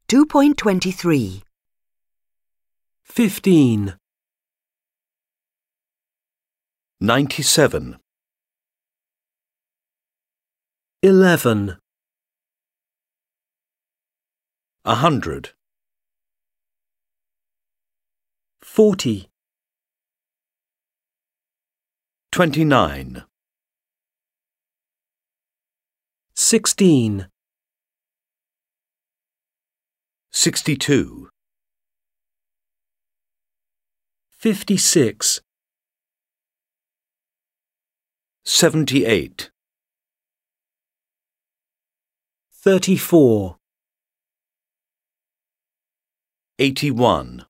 2.23. 15, 97, 11, 100, 40, 29, 16, 62, 56, 78, 34, 81,